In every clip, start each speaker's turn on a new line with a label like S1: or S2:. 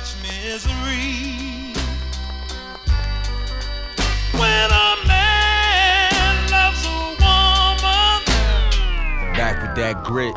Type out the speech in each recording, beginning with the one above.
S1: much misery. When a man loves a woman.
S2: Back with that grit.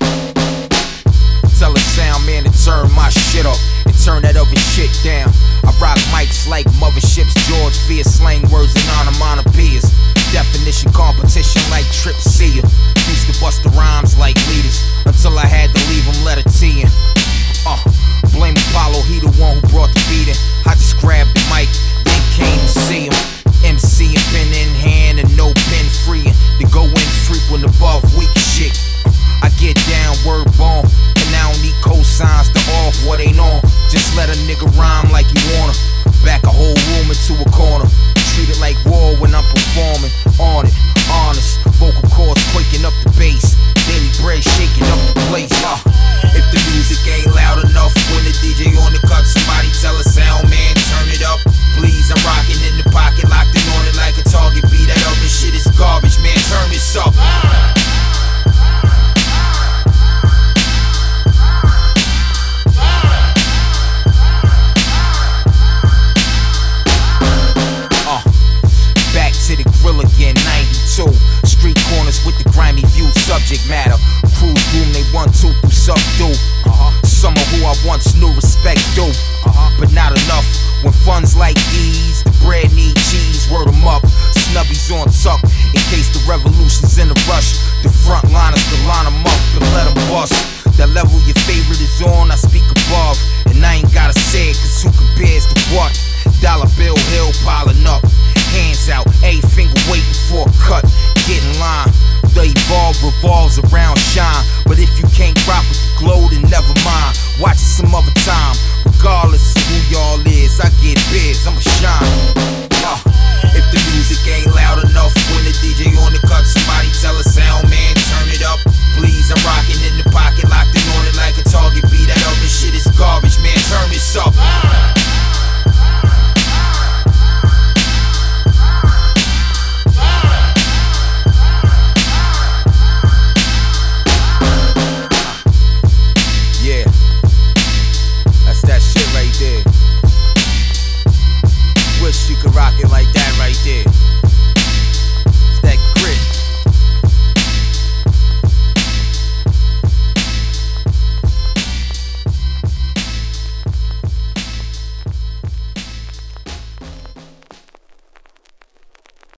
S2: Tell a sound man to turn my shit up and turn that other shit down. I rock mics like motherships, George Veer, slang words and onomatopoeias. Definition competition like Trip Seer. Used to bust the rhymes like leaders until I had to leave them letter T in. Blame Apollo, he the one who brought the beat in. I just grabbed the mic, then came to see him. MC and pen in hand and no pen free. To go in frequent above weak shit. I get down, word bomb, and I don't need cosigns to off what ain't on. Just let a nigga rhyme like you wanna. Back a whole room into a corner. Treat it like war when I'm performing. On it, honest, vocal cords quaking up the bass. Daily bread shaking up the place. If the music ain't loud enough when the DJ on the cut, somebody tell a sound man turn it up. Please, I'm rocking in the pocket, locked in on it like a target. Be that other shit is garbage, man. Turn this up. Back to the grill again, 92. Street corners with the grimy view, subject matter. Cruise room, they 1-2 through subdue. Some of who I once knew respect due, but not enough. When funds like these, the bread need cheese, word 'em up. Snubbies on tuck, in case the revolution's in a rush. The front